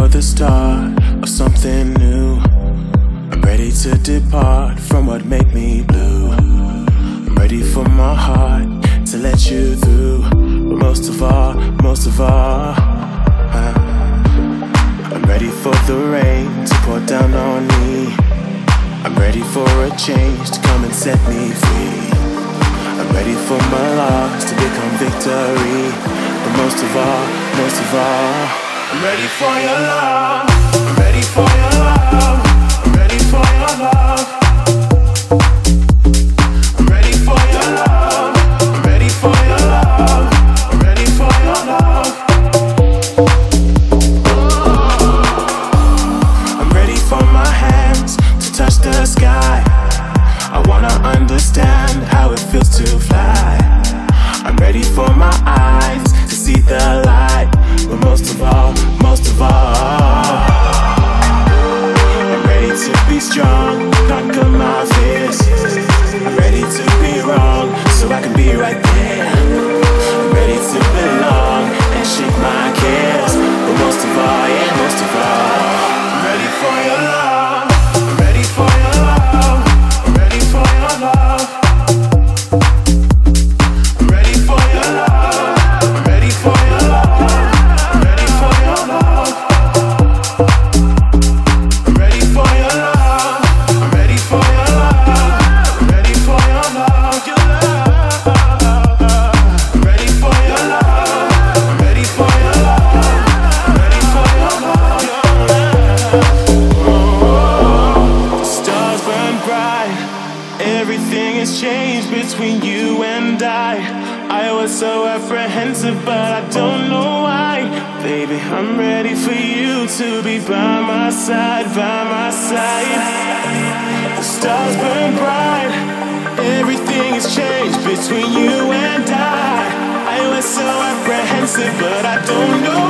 for the start of something new. I'm ready to depart from what made me blue. I'm ready for my heart to let you through. But most of all, I'm ready for the rain to pour down on me. I'm ready for a change to come and set me free. I'm ready for my loss to become victory. But most of all, I'm ready for your love. I'm ready for your love. I'm ready for your love. I'm ready for your love. I'm ready for your love. I'm ready for your love. I'm ready for my hands to touch the sky. I wanna understand how it feels to fly. I'm ready for my eyes to see the light. But most of all, I'm ready to be strong, conquer my fears. I'm ready to be wrong, so I can be right there. I'm ready to belong and shake my cares. But most of all, I'm ready for your love. I'm ready for your love. I'm ready for your love. I'm ready for your love. I'm ready for your love. I'm ready for your love. I'm ready for your love. I'm ready for your love. I'm ready for your love. I'm ready for your love. I'm ready for your love. I'm ready for your love. The stars burn bright. Everything has changed between you and I was so apprehensive, but I don't know why. Baby, I'm ready for you to be by my side, by my side. The stars burn bright. Everything has changed between you and I was so apprehensive, but I don't know